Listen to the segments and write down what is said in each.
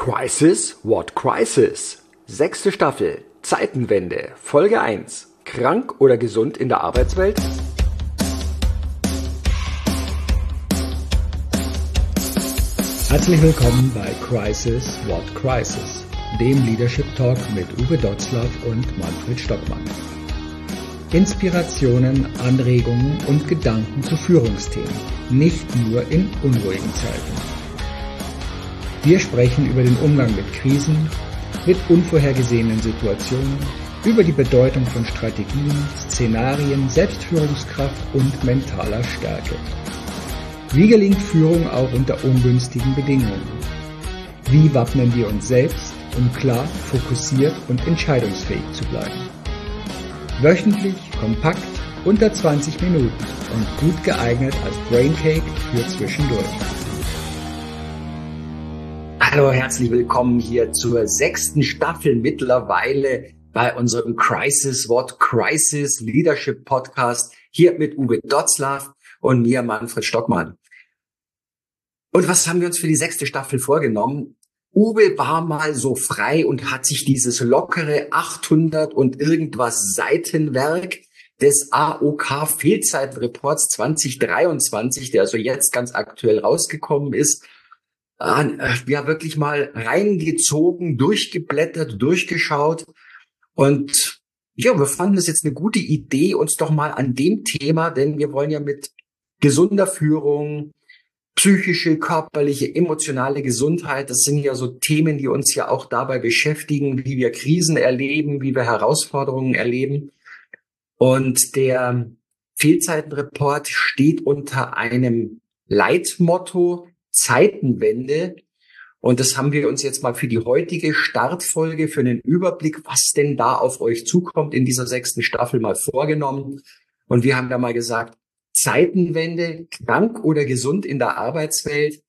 Crisis? What Crisis? 6. Staffel, Zeitenwende, Folge 1. Krank oder gesund in der Arbeitswelt? Herzlich willkommen bei Crisis? What Crisis? Dem Leadership Talk mit Uwe Dotzlaff und Manfred Stockmann. Inspirationen, Anregungen und Gedanken zu Führungsthemen, nicht nur in unruhigen Zeiten. Wir sprechen über den Umgang mit Krisen, mit unvorhergesehenen Situationen, über die Bedeutung von Strategien, Szenarien, Selbstführungskraft und mentaler Stärke. Wie gelingt Führung auch unter ungünstigen Bedingungen? Wie wappnen wir uns selbst, um klar, fokussiert und entscheidungsfähig zu bleiben? Wöchentlich, kompakt, unter 20 Minuten und gut geeignet als Braincake für zwischendurch. Hallo, herzlich willkommen hier zur 6. Staffel mittlerweile bei unserem Crisis What Crisis Leadership Podcast hier mit Uwe Dotzlaff und mir, Manfred Stockmann. Und was haben wir uns für die 6. Staffel vorgenommen? Uwe war mal so frei und hat sich dieses lockere 800 und irgendwas Seitenwerk des AOK Fehlzeitenreports 2023, der also jetzt ganz aktuell rausgekommen ist, ja wirklich mal reingezogen, durchgeblättert, durchgeschaut. Und ja, wir fanden es jetzt eine gute Idee, uns doch mal an dem Thema, denn wir wollen ja mit gesunder Führung, psychische, körperliche, emotionale Gesundheit, das sind ja so Themen, die uns ja auch dabei beschäftigen, wie wir Krisen erleben, wie wir Herausforderungen erleben. Und der Fehlzeitenreport steht unter einem Leitmotto Zeitenwende. Und das haben wir uns jetzt mal für die heutige Startfolge, für einen Überblick, was denn da auf euch zukommt, in dieser 6. Staffel mal vorgenommen. Und wir haben da mal gesagt, Zeitenwende, krank oder gesund in der Arbeitswelt.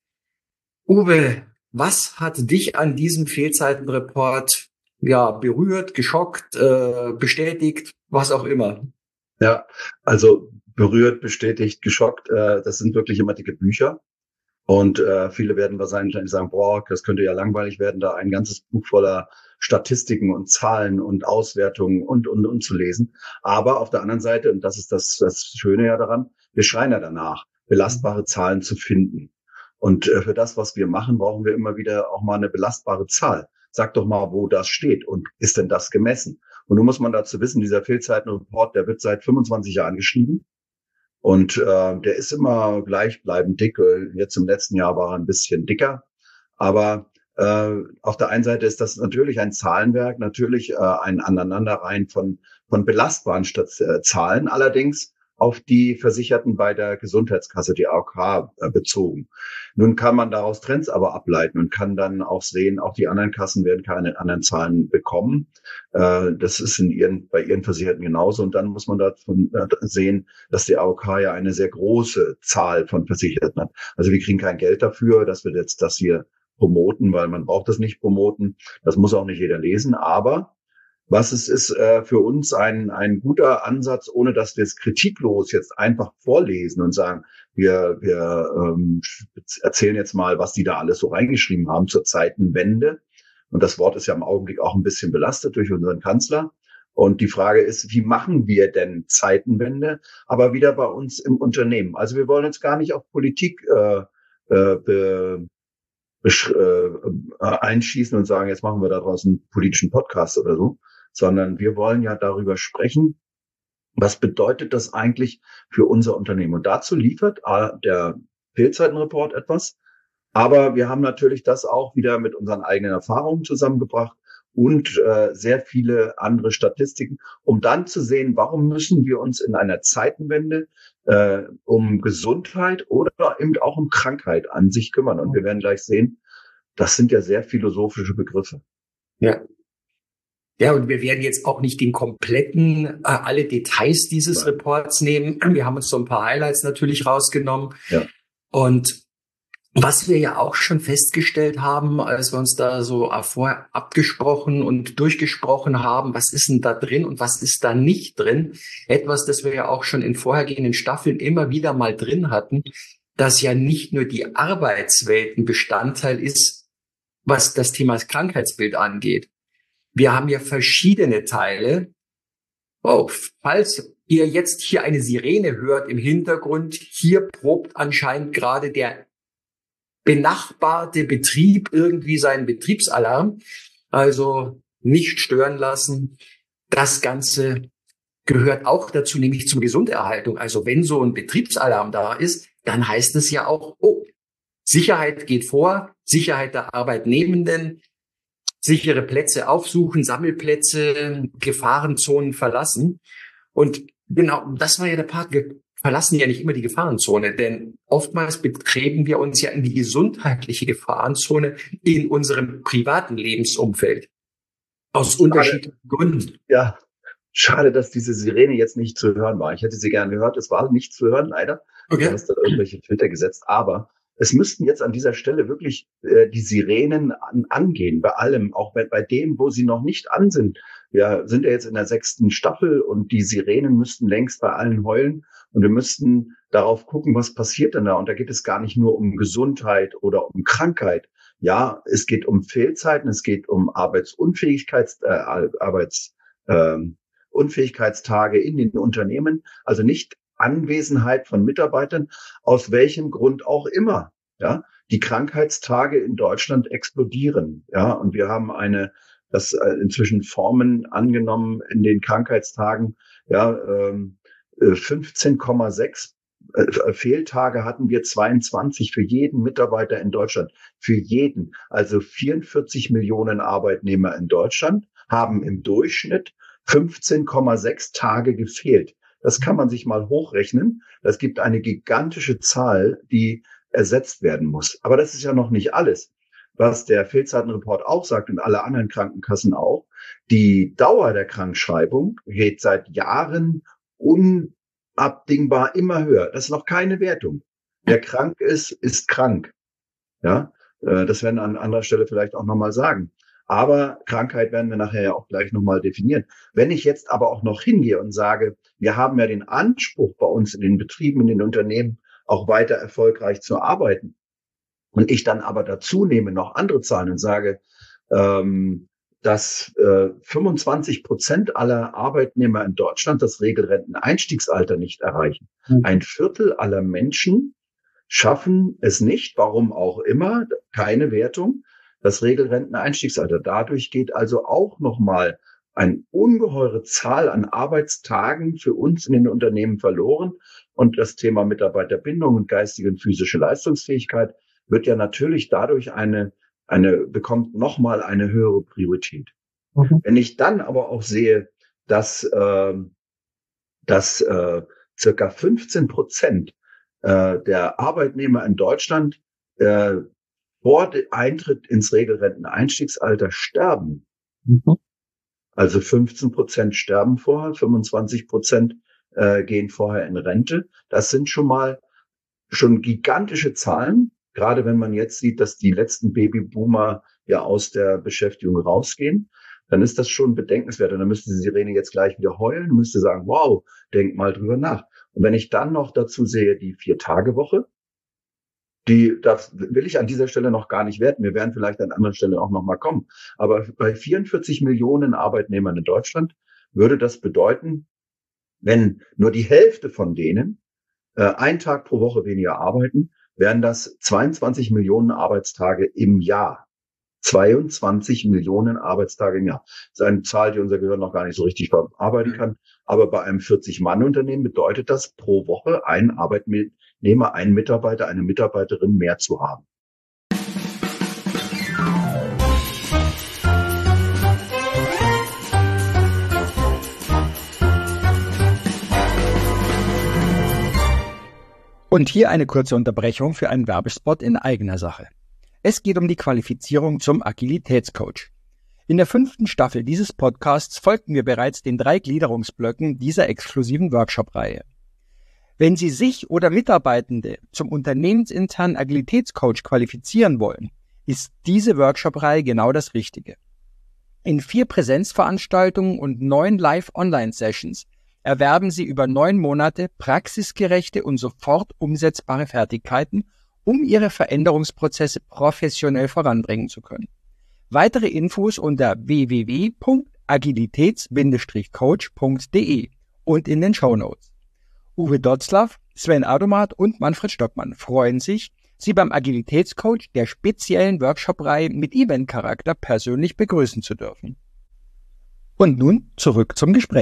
Uwe, was hat dich an diesem Fehlzeitenreport berührt, geschockt, bestätigt, was auch immer? Ja, also berührt, bestätigt, geschockt, das sind wirklich immer dicke Bücher. Und viele werden wahrscheinlich sagen, boah, das könnte ja langweilig werden, da ein ganzes Buch voller Statistiken und Zahlen und Auswertungen und zu lesen. Aber auf der anderen Seite, und das ist das Schöne ja daran, wir schreien ja danach, belastbare Zahlen zu finden. Und für das, was wir machen, brauchen wir immer wieder auch mal eine belastbare Zahl. Sag doch mal, wo das steht und ist denn das gemessen? Und nun muss man dazu wissen, dieser Fehlzeitenreport, der wird seit 25 Jahren geschrieben. Und der ist immer gleichbleibend dick. Jetzt im letzten Jahr war er ein bisschen dicker. Aber auf der einen Seite ist das natürlich ein Zahlenwerk, natürlich ein Aneinanderreihen von belastbaren Zahlen, allerdings auf die Versicherten bei der Gesundheitskasse, die AOK, bezogen. Nun kann man daraus Trends aber ableiten und kann dann auch sehen, auch die anderen Kassen werden keine anderen Zahlen bekommen. Das ist bei ihren Versicherten genauso. Und dann muss man davon sehen, dass die AOK ja eine sehr große Zahl von Versicherten hat. Also wir kriegen kein Geld dafür, dass wir jetzt das hier promoten, weil man braucht das nicht promoten. Das muss auch nicht jeder lesen. Aber was es ist für uns ein guter Ansatz, ohne dass wir es kritiklos jetzt einfach vorlesen und sagen, wir erzählen jetzt mal, was die da alles so reingeschrieben haben zur Zeitenwende. Und das Wort ist ja im Augenblick auch ein bisschen belastet durch unseren Kanzler. Und die Frage ist, wie machen wir denn Zeitenwende, aber wieder bei uns im Unternehmen? Also wir wollen jetzt gar nicht auf Politik einschießen und sagen, jetzt machen wir daraus einen politischen Podcast oder so, sondern wir wollen ja darüber sprechen, was bedeutet das eigentlich für unser Unternehmen? Und dazu liefert der Fehlzeitenreport etwas, aber wir haben natürlich das auch wieder mit unseren eigenen Erfahrungen zusammengebracht und sehr viele andere Statistiken, um dann zu sehen, warum müssen wir uns in einer Zeitenwende um Gesundheit oder eben auch um Krankheit an sich kümmern. Und wir werden gleich sehen, das sind ja sehr philosophische Begriffe. Ja. Ja, und wir werden jetzt auch nicht alle Details dieses Reports nehmen. Wir haben uns so ein paar Highlights natürlich rausgenommen. Ja. Und was wir ja auch schon festgestellt haben, als wir uns da so vorher abgesprochen und durchgesprochen haben, was ist denn da drin und was ist da nicht drin? Etwas, das wir ja auch schon in vorhergehenden Staffeln immer wieder mal drin hatten, dass ja nicht nur die Arbeitswelt ein Bestandteil ist, was das Thema Krankheitsbild angeht. Wir haben ja verschiedene Teile. Oh, falls ihr jetzt hier eine Sirene hört im Hintergrund, hier probt anscheinend gerade der benachbarte Betrieb irgendwie seinen Betriebsalarm. Also nicht stören lassen. Das Ganze gehört auch dazu, nämlich zur Gesunderhaltung. Also wenn so ein Betriebsalarm da ist, dann heißt es ja auch, oh, Sicherheit geht vor, Sicherheit der Arbeitnehmenden, sichere Plätze aufsuchen, Sammelplätze, Gefahrenzonen verlassen. Und genau, das war ja der Part. Wir verlassen ja nicht immer die Gefahrenzone, denn oftmals betreten wir uns ja in die gesundheitliche Gefahrenzone in unserem privaten Lebensumfeld. Aus unterschiedlichen Gründen. Ja, schade, dass diese Sirene jetzt nicht zu hören war. Ich hätte sie gerne gehört. Es war nicht zu hören, leider. Okay. Du hast da irgendwelche Filter gesetzt. Aber es müssten jetzt an dieser Stelle wirklich die Sirenen angehen, bei allem, auch bei dem, wo sie noch nicht an sind. Wir sind ja jetzt in der 6. Staffel und die Sirenen müssten längst bei allen heulen und wir müssten darauf gucken, was passiert denn da. Und da geht es gar nicht nur um Gesundheit oder um Krankheit. Ja, es geht um Fehlzeiten, es geht um Unfähigkeitstage in den Unternehmen, also nicht Anwesenheit von Mitarbeitern, aus welchem Grund auch immer. Ja, die Krankheitstage in Deutschland explodieren. Ja, und wir haben inzwischen Formen angenommen in den Krankheitstagen. Ja, 15,6 Fehltage hatten wir 22 für jeden Mitarbeiter in Deutschland. Für jeden. Also 44 Millionen Arbeitnehmer in Deutschland haben im Durchschnitt 15,6 Tage gefehlt. Das kann man sich mal hochrechnen. Das gibt eine gigantische Zahl, die ersetzt werden muss. Aber das ist ja noch nicht alles. Was der Fehlzeitenreport auch sagt und alle anderen Krankenkassen auch, die Dauer der Krankschreibung geht seit Jahren unabdingbar immer höher. Das ist noch keine Wertung. Wer krank ist, ist krank. Ja, das werden wir an anderer Stelle vielleicht auch nochmal sagen. Aber Krankheit werden wir nachher ja auch gleich nochmal definieren. Wenn ich jetzt aber auch noch hingehe und sage, wir haben ja den Anspruch bei uns in den Betrieben, in den Unternehmen auch weiter erfolgreich zu arbeiten und ich dann aber dazu nehme noch andere Zahlen und sage, dass 25% aller Arbeitnehmer in Deutschland das Regelrenteneinstiegsalter nicht erreichen. Ein Viertel aller Menschen schaffen es nicht, warum auch immer, keine Wertung, das Regelrenteneinstiegsalter. Dadurch geht also auch nochmal eine ungeheure Zahl an Arbeitstagen für uns in den Unternehmen verloren. Und das Thema Mitarbeiterbindung und geistige und physische Leistungsfähigkeit wird ja natürlich dadurch bekommt nochmal eine höhere Priorität. Mhm. Wenn ich dann aber auch sehe, dass circa 15% der Arbeitnehmer in Deutschland vor Eintritt ins Regelrenteneinstiegsalter sterben. Mhm. Also 15% sterben vorher, 25% gehen vorher in Rente. Das sind schon gigantische Zahlen, gerade wenn man jetzt sieht, dass die letzten Babyboomer ja aus der Beschäftigung rausgehen. Dann ist das schon bedenkenswert. Und dann müsste die Sirene jetzt gleich wieder heulen, müsste sagen, wow, denk mal drüber nach. Und wenn ich dann noch dazu sehe, die 4-Tage-Woche, das will ich an dieser Stelle noch gar nicht werten. Wir werden vielleicht an anderer Stelle auch noch mal kommen. Aber bei 44 Millionen Arbeitnehmern in Deutschland würde das bedeuten, wenn nur die Hälfte von denen einen Tag pro Woche weniger arbeiten, wären das 22 Millionen Arbeitstage im Jahr. 22 Millionen Arbeitstage im Jahr. Das ist eine Zahl, die unser Gehirn noch gar nicht so richtig verarbeiten kann. Aber bei einem 40-Mann-Unternehmen bedeutet das pro Woche ein Arbeitnehmer, einen Mitarbeiter, eine Mitarbeiterin mehr zu haben. Und hier eine kurze Unterbrechung für einen Werbespot in eigener Sache. Es geht um die Qualifizierung zum Agilitätscoach. In der 5. Staffel dieses Podcasts folgten wir bereits den 3 Gliederungsblöcken dieser exklusiven Workshop-Reihe. Wenn Sie sich oder Mitarbeitende zum unternehmensinternen Agilitätscoach qualifizieren wollen, ist diese Workshop-Reihe genau das Richtige. In 4 Präsenzveranstaltungen und 9 Live-Online-Sessions erwerben Sie über 9 Monate praxisgerechte und sofort umsetzbare Fertigkeiten, um Ihre Veränderungsprozesse professionell voranbringen zu können. Weitere Infos unter www.agilitäts-coach.de und in den Shownotes. Uwe Dotzlaff, Sven Adomat und Manfred Stockmann freuen sich, Sie beim Agilitätscoach der speziellen Workshop-Reihe mit Event-Charakter persönlich begrüßen zu dürfen. Und nun zurück zum Gespräch.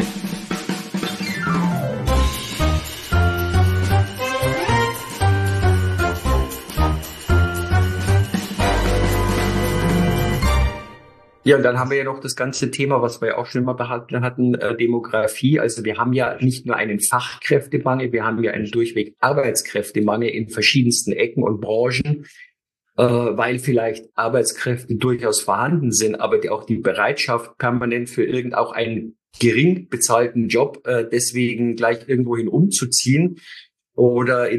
Ja, und dann haben wir ja noch das ganze Thema, was wir ja auch schon mal behandelt hatten, Demografie. Also wir haben ja nicht nur einen Fachkräftemangel, wir haben ja einen durchweg Arbeitskräftemangel in verschiedensten Ecken und Branchen, weil vielleicht Arbeitskräfte durchaus vorhanden sind, aber auch die Bereitschaft permanent für auch einen gering bezahlten Job deswegen gleich irgendwohin umzuziehen oder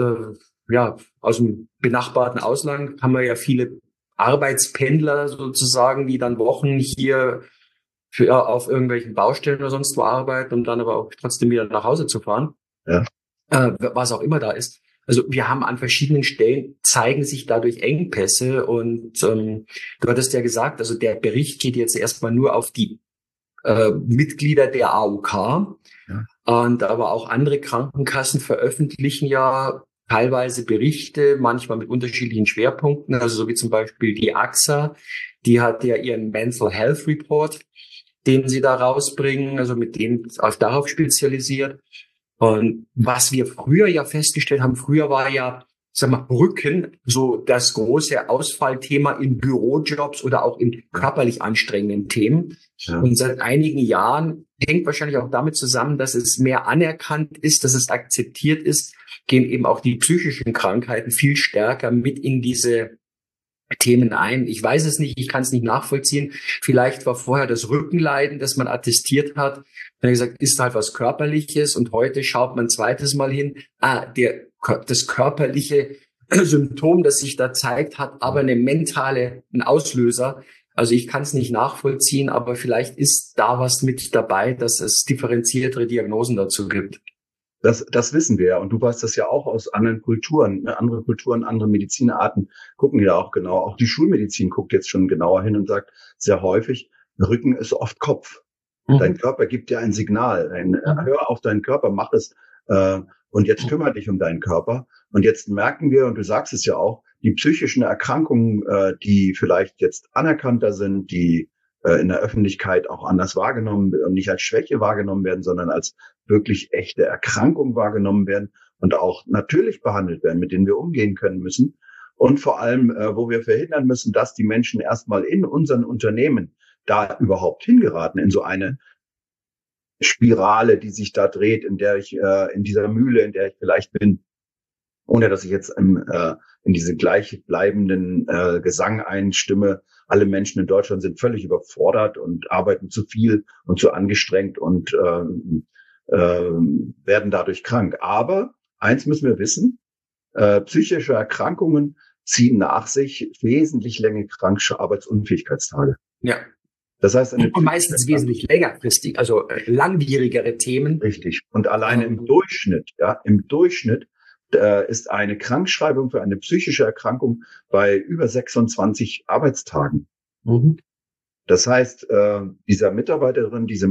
aus dem benachbarten Ausland haben wir ja viele Arbeitspendler sozusagen, die dann Wochen hier auf irgendwelchen Baustellen oder sonst wo arbeiten, um dann aber auch trotzdem wieder nach Hause zu fahren. Ja. Was auch immer da ist. Also wir haben an verschiedenen Stellen, zeigen sich dadurch Engpässe und du hattest ja gesagt, also der Bericht geht jetzt erstmal nur auf die Mitglieder der AOK, ja. Und aber auch andere Krankenkassen veröffentlichen ja teilweise Berichte, manchmal mit unterschiedlichen Schwerpunkten, also so wie zum Beispiel die AXA, die hat ja ihren Mental Health Report, den sie da rausbringen, also mit dem auch darauf spezialisiert. Und was wir früher ja festgestellt haben, früher war ja, Rücken so das große Ausfallthema in Bürojobs oder auch in körperlich anstrengenden Themen. Ja. Und seit einigen Jahren hängt wahrscheinlich auch damit zusammen, dass es mehr anerkannt ist, dass es akzeptiert ist, gehen eben auch die psychischen Krankheiten viel stärker mit in diese Themen ein. Ich weiß es nicht, ich kann es nicht nachvollziehen. Vielleicht war vorher das Rückenleiden, das man attestiert hat, dann gesagt, ist halt was Körperliches und heute schaut man ein zweites Mal hin, das körperliche Symptom, das sich da zeigt, hat aber einen Auslöser. Also ich kann es nicht nachvollziehen, aber vielleicht ist da was mit dabei, dass es differenziertere Diagnosen dazu gibt. Das wissen wir ja. Und du weißt das ja auch aus anderen Kulturen. Ne? Andere Kulturen, andere Medizinarten gucken ja auch genau. Auch die Schulmedizin guckt jetzt schon genauer hin und sagt sehr häufig, Rücken ist oft Kopf. Mhm. Dein Körper gibt dir ein Signal. Hör auf deinen Körper, mach es. Und jetzt kümmere dich um deinen Körper. Und jetzt merken wir, und du sagst es ja auch, die psychischen Erkrankungen, die vielleicht jetzt anerkannter sind, die in der Öffentlichkeit auch anders wahrgenommen und nicht als Schwäche wahrgenommen werden, sondern als wirklich echte Erkrankung wahrgenommen werden und auch natürlich behandelt werden, mit denen wir umgehen können müssen. Und vor allem, wo wir verhindern müssen, dass die Menschen erstmal in unseren Unternehmen da überhaupt hingeraten, in so eine Spirale, die sich da dreht, in der ich, in dieser Mühle, in der ich vielleicht bin, ohne dass ich jetzt in diese gleichbleibenden Gesang einstimme. Alle Menschen in Deutschland sind völlig überfordert und arbeiten zu viel und zu angestrengt und werden dadurch krank. Aber eins müssen wir wissen, psychische Erkrankungen ziehen nach sich wesentlich längere Arbeitsunfähigkeitstage. Ja. Das heißt, und meistens wesentlich längerfristig, also langwierigere Themen. Richtig. Und alleine im Durchschnitt ist eine Krankschreibung für eine psychische Erkrankung bei über 26 Arbeitstagen. Mhm. Das heißt, dieser Mitarbeiter,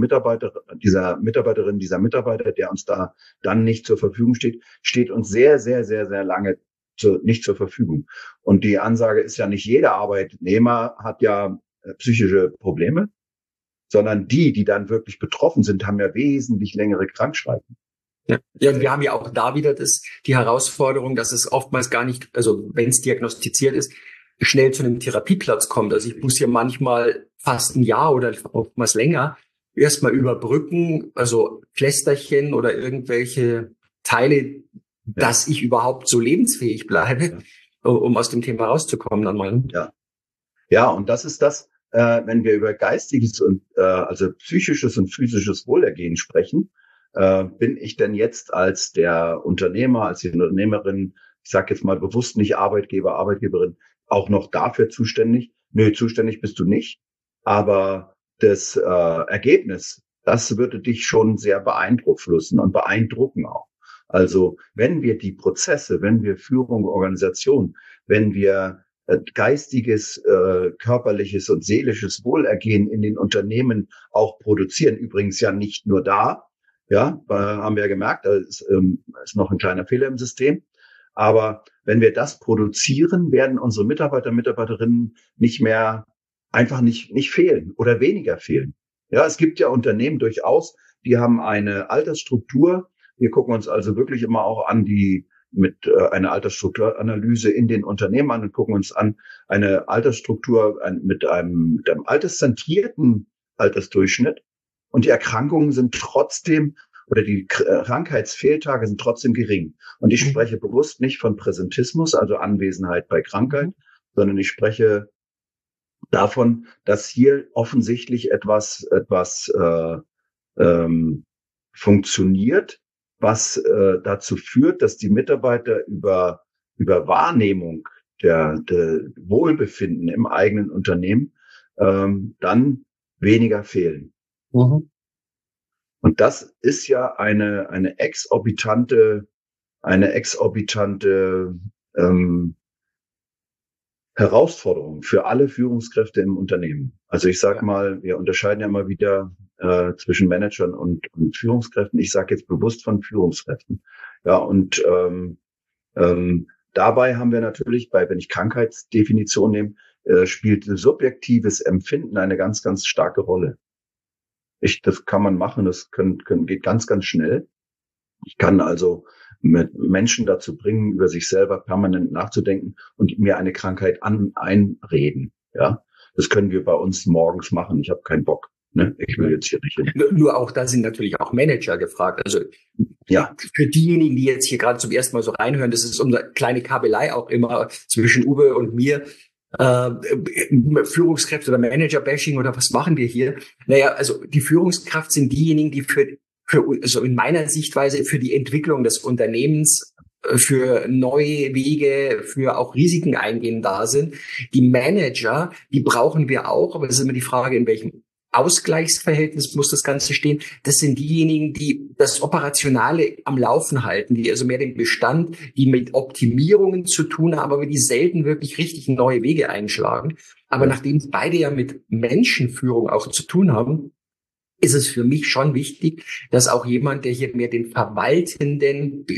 der uns da dann nicht zur Verfügung steht uns sehr, sehr, sehr, sehr lange nicht zur Verfügung. Und die Ansage ist ja nicht jeder Arbeitnehmer hat ja psychische Probleme, sondern die dann wirklich betroffen sind, haben ja wesentlich längere Krankschreibungen. Ja, und wir haben ja auch da wieder die Herausforderung, dass es oftmals gar nicht, also wenn es diagnostiziert ist, schnell zu einem Therapieplatz kommt. Also ich muss hier manchmal fast ein Jahr oder oftmals länger erstmal überbrücken, also Pflästerchen oder irgendwelche Teile, dass ich überhaupt so lebensfähig bleibe, um aus dem Thema rauszukommen dann mal. Ja, und das ist das, wenn wir über geistiges und also psychisches und physisches Wohlergehen sprechen, bin ich denn jetzt als der Unternehmer, als die Unternehmerin, ich sage jetzt mal bewusst nicht Arbeitgeber, Arbeitgeberin, auch noch dafür zuständig? Nö, zuständig bist du nicht. Aber das Ergebnis, das würde dich schon sehr beeinflussen und beeindrucken auch. Also wenn wir die Prozesse, wenn wir Führung, Organisation, wenn wir geistiges, körperliches und seelisches Wohlergehen in den Unternehmen auch produzieren. Übrigens ja nicht nur da, ja, haben wir ja gemerkt, da ist noch ein kleiner Fehler im System. Aber wenn wir das produzieren, werden unsere Mitarbeiter, Mitarbeiterinnen einfach nicht fehlen oder weniger fehlen. Ja, es gibt ja Unternehmen durchaus, die haben eine Altersstruktur. Wir gucken uns also wirklich immer auch an mit einer Altersstrukturanalyse in den Unternehmen an und gucken uns an eine Altersstruktur mit einem alterszentrierten Altersdurchschnitt. Und die Erkrankungen sind trotzdem oder die Krankheitsfehltage sind trotzdem gering. Und ich spreche bewusst nicht von Präsentismus, also Anwesenheit bei Krankheit, sondern ich spreche davon, dass hier offensichtlich etwas funktioniert, was dazu führt, dass die Mitarbeiter über Wahrnehmung der Wohlbefinden im eigenen Unternehmen dann weniger fehlen. Mhm. Und das ist ja eine exorbitante Herausforderung für alle Führungskräfte im Unternehmen. Also ich sage mal, wir unterscheiden ja immer wieder zwischen Managern und Führungskräften. Ich sage jetzt bewusst von Führungskräften. Ja, und dabei haben wir natürlich, wenn ich Krankheitsdefinition nehme, spielt subjektives Empfinden eine ganz, ganz starke Rolle. Das kann man machen, das geht ganz, ganz schnell. Ich kann also mit Menschen dazu bringen, über sich selber permanent nachzudenken und mir eine Krankheit einreden. Ja, das können wir bei uns morgens machen. Ich habe keinen Bock. Ne? Ich will jetzt hier nicht hin. Nur auch da sind natürlich auch Manager gefragt. Also ja, für diejenigen, die jetzt hier gerade zum ersten Mal so reinhören, das ist unsere kleine Kabelei auch immer zwischen Uwe und mir. Führungskräfte oder Manager-Bashing oder was machen wir hier? Naja, also die Führungskraft sind diejenigen, die also in meiner Sichtweise für die Entwicklung des Unternehmens, für neue Wege, für auch Risiken eingehen da sind. Die Manager, die brauchen wir auch, aber es ist immer die Frage, in welchem Ausgleichsverhältnis muss das Ganze stehen. Das sind diejenigen, die das Operationale am Laufen halten, die also mehr den Bestand, die mit Optimierungen zu tun haben, aber die selten wirklich richtig neue Wege einschlagen. Aber nachdem beide ja mit Menschenführung auch zu tun haben, ist es für mich schon wichtig, dass auch jemand, der hier mehr den verwaltenden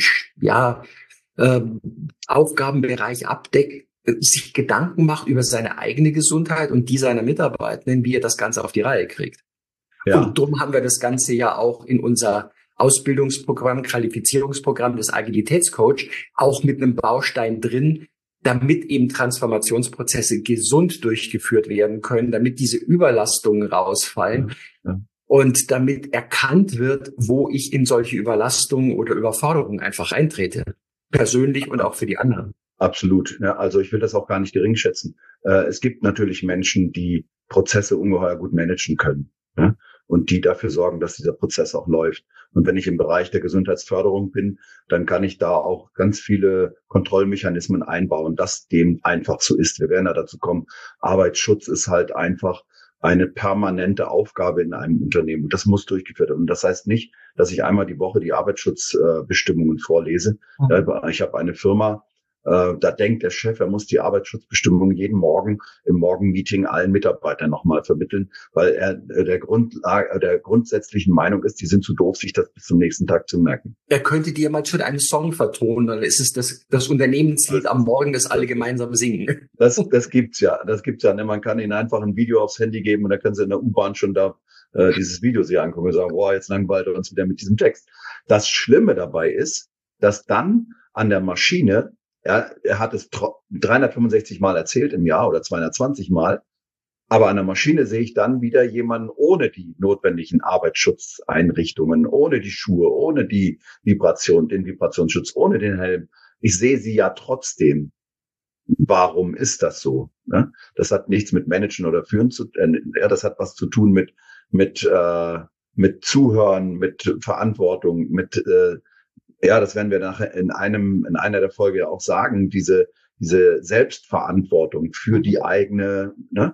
Aufgabenbereich abdeckt, sich Gedanken macht über seine eigene Gesundheit und die seiner Mitarbeitenden, wie er das Ganze auf die Reihe kriegt. Ja. Und darum haben wir das Ganze ja auch in unser Ausbildungsprogramm, Qualifizierungsprogramm des Agilitätscoach auch mit einem Baustein drin, damit eben Transformationsprozesse gesund durchgeführt werden können, damit diese Überlastungen rausfallen. Ja. Und damit erkannt wird, wo ich in solche Überlastungen oder Überforderungen einfach eintrete. Persönlich und auch für die anderen. Absolut. Ja, also ich will das auch gar nicht gering schätzen. Es gibt natürlich Menschen, die Prozesse ungeheuer gut managen können, ja, und die dafür sorgen, dass dieser Prozess auch läuft. Und wenn ich im Bereich der Gesundheitsförderung bin, dann kann ich da auch ganz viele Kontrollmechanismen einbauen, dass dem einfach so ist. Wir werden ja dazu kommen. Arbeitsschutz ist halt einfach eine permanente Aufgabe in einem Unternehmen. Und das muss durchgeführt werden. Und das heißt nicht, dass ich einmal die Woche die Arbeitsschutzbestimmungen vorlese. Mhm. Ich habe eine Firma, da denkt der Chef, er muss die Arbeitsschutzbestimmungen jeden Morgen im Morgenmeeting allen Mitarbeitern nochmal vermitteln, weil er der grundsätzlichen Meinung ist, die sind zu doof, sich das bis zum nächsten Tag zu merken. Er könnte dir mal schon einen Song vertonen, dann ist es das Unternehmenslied am Morgen, das alle gemeinsam singen. Das gibt's ja. Ne? Man kann ihnen einfach ein Video aufs Handy geben und dann können sie in der U-Bahn schon da dieses Video sich angucken und sagen, boah, jetzt langweilt er uns wieder mit diesem Text. Das Schlimme dabei ist, dass dann an der Maschine, ja, er hat es 365 Mal erzählt im Jahr oder 220 Mal. Aber an der Maschine sehe ich dann wieder jemanden ohne die notwendigen Arbeitsschutzeinrichtungen, ohne die Schuhe, ohne den Vibrationsschutz, ohne den Helm. Ich sehe sie ja trotzdem. Warum ist das so? Das hat nichts mit Managen oder Führen zu tun. Das hat was zu tun mit Zuhören, mit Verantwortung, das werden wir nachher in einer der Folge auch sagen, diese Selbstverantwortung für die eigene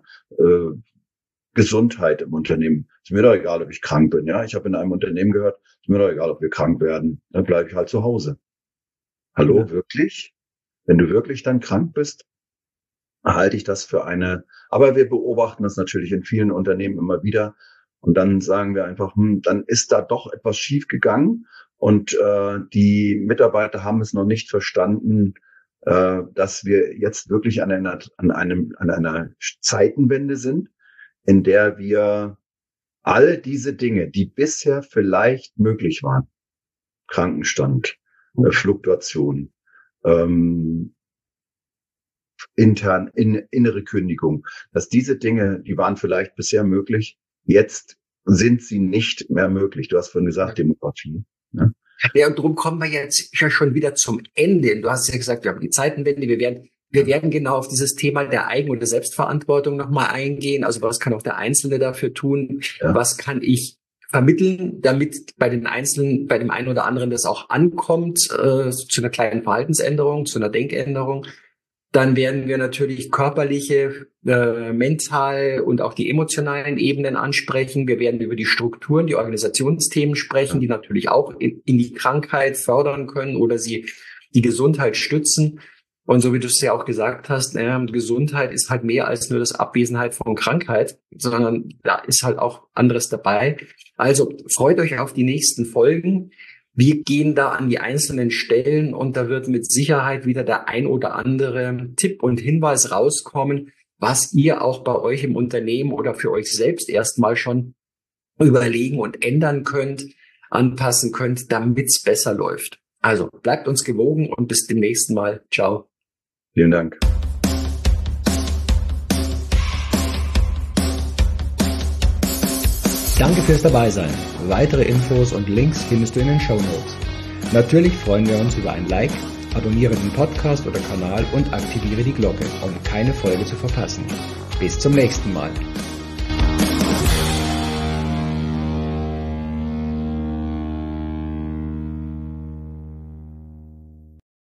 Gesundheit im Unternehmen. Ist mir doch egal, ob ich krank bin. Ja, ich habe in einem Unternehmen gehört, ist mir doch egal, ob wir krank werden. Dann bleibe ich halt zu Hause. Hallo, wirklich? Wenn du wirklich dann krank bist, halte ich das für aber wir beobachten das natürlich in vielen Unternehmen immer wieder. Und dann sagen wir einfach, dann ist da doch etwas schief gegangen und die Mitarbeiter haben es noch nicht verstanden, dass wir jetzt wirklich an einer Zeitenwende sind, in der wir all diese Dinge, die bisher vielleicht möglich waren, Krankenstand, Fluktuation, innere Kündigung, dass diese Dinge, die waren vielleicht bisher möglich, jetzt sind sie nicht mehr möglich. Du hast vorhin gesagt, Demografie. Ne? Ja, und darum kommen wir jetzt ja schon wieder zum Ende. Du hast ja gesagt, wir haben die Zeitenwende, wir werden genau auf dieses Thema der Eigen- oder Selbstverantwortung nochmal eingehen. Also was kann auch der Einzelne dafür tun? Ja. Was kann ich vermitteln, damit bei dem einen oder anderen das auch ankommt, zu einer kleinen Verhaltensänderung, zu einer Denkänderung. Dann werden wir natürlich körperliche, mental und auch die emotionalen Ebenen ansprechen. Wir werden über die Strukturen, die Organisationsthemen sprechen, die natürlich auch in die Krankheit fördern können oder sie die Gesundheit stützen. Und so wie du es ja auch gesagt hast, Gesundheit ist halt mehr als nur das Abwesenheit von Krankheit, sondern da ist halt auch anderes dabei. Also freut euch auf die nächsten Folgen. Wir gehen da an die einzelnen Stellen und da wird mit Sicherheit wieder der ein oder andere Tipp und Hinweis rauskommen, was ihr auch bei euch im Unternehmen oder für euch selbst erstmal schon überlegen und ändern könnt, anpassen könnt, damit es besser läuft. Also bleibt uns gewogen und bis zum nächsten Mal. Ciao. Vielen Dank. Danke fürs Dabeisein. Weitere Infos und Links findest du in den Shownotes. Natürlich freuen wir uns über ein Like, abonniere den Podcast oder Kanal und aktiviere die Glocke, um keine Folge zu verpassen. Bis zum nächsten Mal.